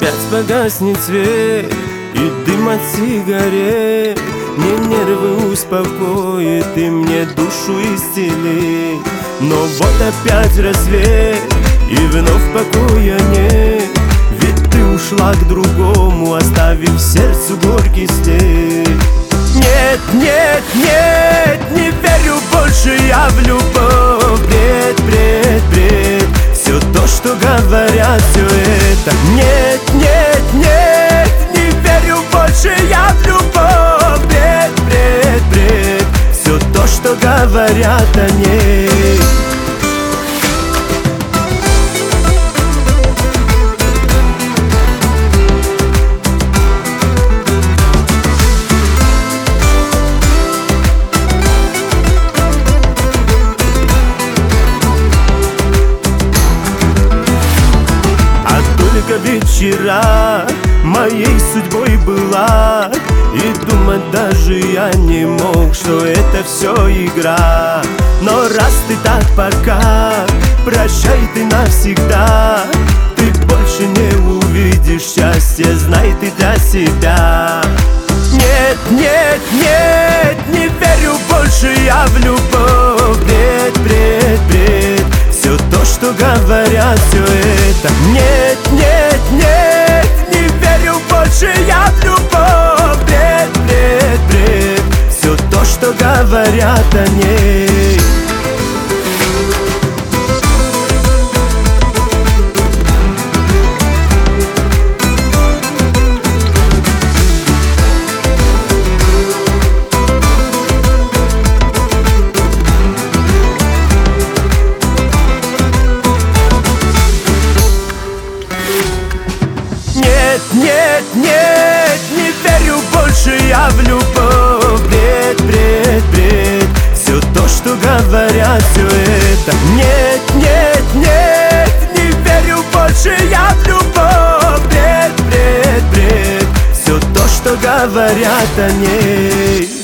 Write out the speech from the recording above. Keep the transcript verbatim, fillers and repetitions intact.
Опять погаснет свет и дым от сигарет. Мне нервы успокоит и мне душу исцелит. Но вот опять рассвет и вновь покоя нет. Ведь ты ушла к другому, оставив сердцу горький след. Нет, нет, нет, не верю больше я в любовь. Бред, бред, бред, все то, что говорят, все это. Нет, нет, нет, не верю больше я в любовь. Бред, бред, бред, все то, что говорят о ней. Ведь вчера моей судьбой была, и думать даже я не мог, что это все игра. Но раз ты так пока, прощай ты навсегда. Ты больше не увидишь счастья, знай ты для себя. Нет, нет, нет, не верю больше я в любовь. Бред, бред, бред, все то, что говорят, все это. Нет, нет, нет, не верю больше я в любовь. Бред, бред, бред, все то, что говорят о ней. Нет, нет, нет, не верю больше я в любовь. Бред, бред, бред, все то, что говорят, все это. Нет, нет, нет, не верю больше я в любовь. Бред, бред, бред, все то, что говорят о ней.